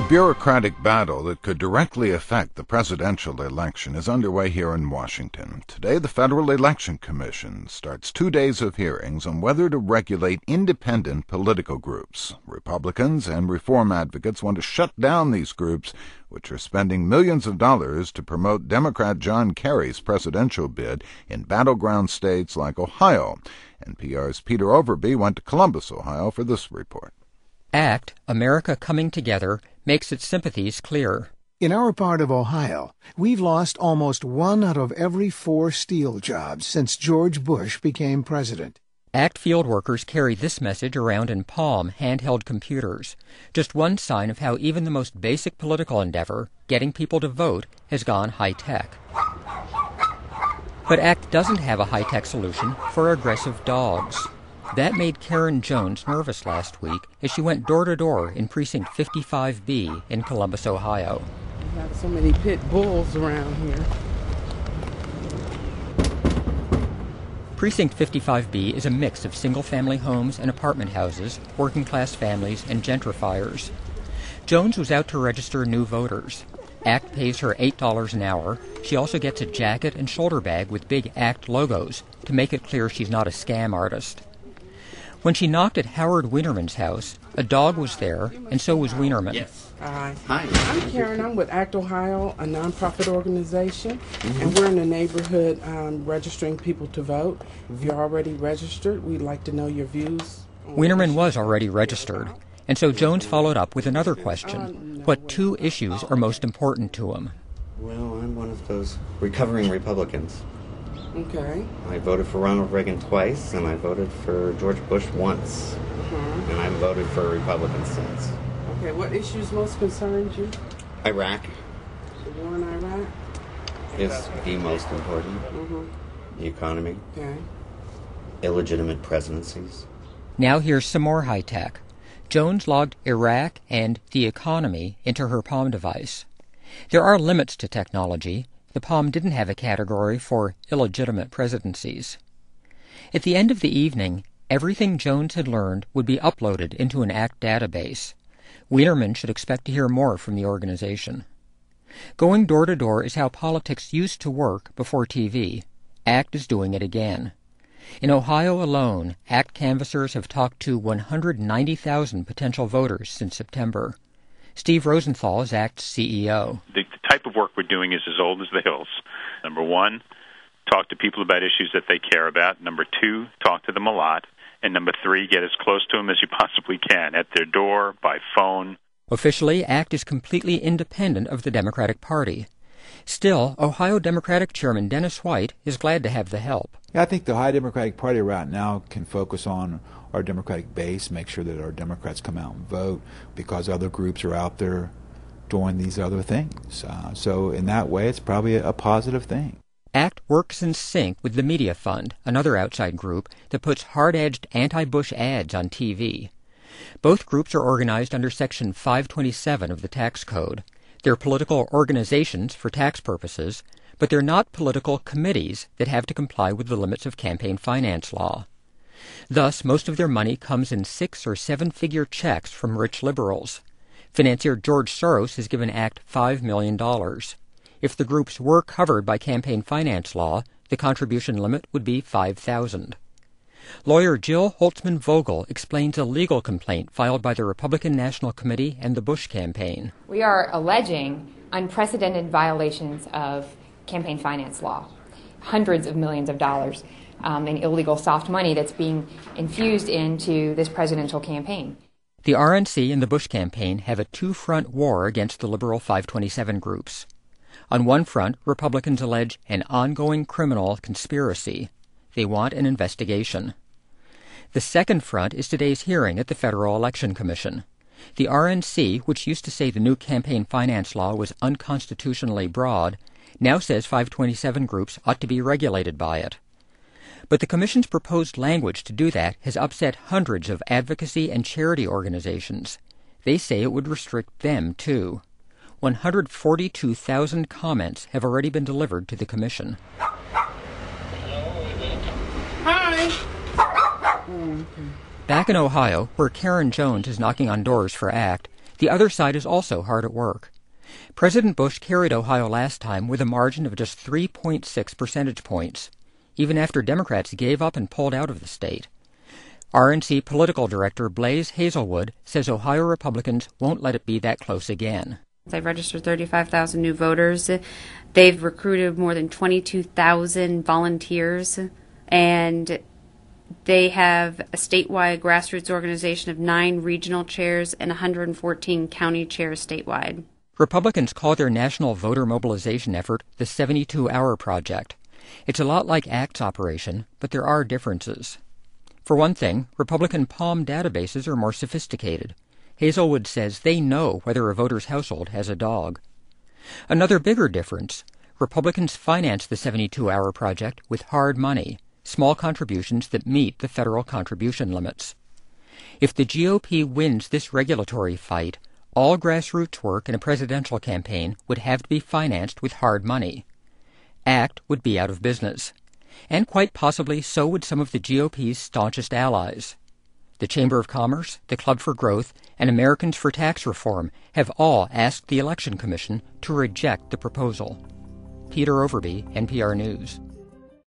bureaucratic battle that could directly affect the presidential election is underway here in Washington. Today, the Federal Election Commission starts 2 days of hearings on whether to regulate independent political groups. Republicans and reform advocates want to shut down these groups, which are spending millions of dollars to promote Democrat John Kerry's presidential bid in battleground states like Ohio. NPR's Peter Overby went to Columbus, Ohio, for this report. ACT, America Coming Together, makes its sympathies clear. In our part of Ohio, we've lost almost 1 out of every 4 steel jobs since George Bush became president. ACT field workers carry this message around in palm handheld computers, just one sign of how even the most basic political endeavor, getting people to vote, has gone high-tech. But ACT doesn't have a high-tech solution for aggressive dogs. That made Karen Jones nervous last week as she went door-to-door in Precinct 55B in Columbus, Ohio. We have so many pit bulls around here. Precinct 55B is a mix of single-family homes and apartment houses, working-class families, and gentrifiers. Jones was out to register new voters. ACT pays her $8 an hour. She also gets a jacket and shoulder bag with big ACT logos to make it clear she's not a scam artist. When she knocked at Howard Wienerman's house, a dog was there, and so was Wienerman. Yes. Hi. Hi. I'm Karen. I'm with ACT Ohio, a nonprofit organization, and we're in the neighborhood registering people to vote. If you're already registered, we'd like to know your views. Wienerman was already registered, and so Jones followed up with another question. What 2 issues are most important to him? Well, I'm one of those recovering Republicans. Okay. I voted for Ronald Reagan twice, and I voted for George Bush once. And I've voted for a Republican since. Okay, what issues most concerns you? Iraq The war in Iraq? is the most important. The economy. Okay. Illegitimate presidencies. Now here's some more high-tech. Jones logged Iraq and the economy into her Palm device. There are limits to technology. The Palm didn't have a category for illegitimate presidencies. At the end of the evening, everything Jones had learned would be uploaded into an ACT database. Wienerman should expect to hear more from the organization. Going door-to-door is how politics used to work before TV. ACT is doing it again. In Ohio alone, ACT canvassers have talked to 190,000 potential voters since September. Steve Rosenthal is ACT's CEO. The type of work we're doing is as old as the hills. Number 1, talk to people about issues that they care about. Number 2, talk to them a lot. And number 3, get as close to them as you possibly can, at their door, by phone. Officially, ACT is completely independent of the Democratic Party. Still, Ohio Democratic Chairman Dennis White is glad to have the help. Yeah, I think the Ohio Democratic Party right now can focus on our Democratic base, make sure that our Democrats come out and vote, because other groups are out there doing these other things. So in that way, it's probably a positive thing. ACT works in sync with the Media Fund, another outside group that puts hard-edged anti-Bush ads on TV. Both groups are organized under Section 527 of the tax code. They're political organizations for tax purposes, but they're not political committees that have to comply with the limits of campaign finance law. Thus, most of their money comes in 6- or 7-figure checks from rich liberals. Financier George Soros has given ACT $5 million. If the groups were covered by campaign finance law, the contribution limit would be $5,000. Lawyer Jill Holtzman Vogel explains a legal complaint filed by the Republican National Committee and the Bush campaign. We are alleging unprecedented violations of campaign finance law, hundreds of millions of dollars in illegal soft money that's being infused into this presidential campaign. The RNC and the Bush campaign have a 2-front war against the liberal 527 groups. On one front, Republicans allege an ongoing criminal conspiracy. They want an investigation. The second front is today's hearing at the Federal Election Commission. The RNC, which used to say the new campaign finance law was unconstitutionally broad, now says 527 groups ought to be regulated by it. But the Commission's proposed language to do that has upset hundreds of advocacy and charity organizations. They say it would restrict them, too. 142,000 comments have already been delivered to the Commission. Hi. Back in Ohio, where Karen Jones is knocking on doors for ACT, The other side is also hard at work. President Bush carried Ohio last time with a margin of just 3.6 percentage points, even after Democrats gave up and pulled out of the state. RNC political director Blaze Hazelwood says Ohio Republicans won't let it be that close again. They've registered 35,000 new voters. They've recruited more than 22,000 volunteers, and they have a statewide grassroots organization of 9 regional chairs and 114 county chairs statewide. Republicans call their national voter mobilization effort the 72-Hour Project. It's a lot like ACT's operation, but there are differences. For one thing, Republican Palm databases are more sophisticated. Hazelwood says they know whether a voter's household has a dog. Another bigger difference, Republicans finance the 72-Hour Project with hard money, small contributions that meet the federal contribution limits. If the GOP wins this regulatory fight, all grassroots work in a presidential campaign would have to be financed with hard money. ACT would be out of business. And quite possibly so would some of the GOP's staunchest allies. The Chamber of Commerce, the Club for Growth, and Americans for Tax Reform have all asked the Election Commission to reject the proposal. Peter Overby, NPR News.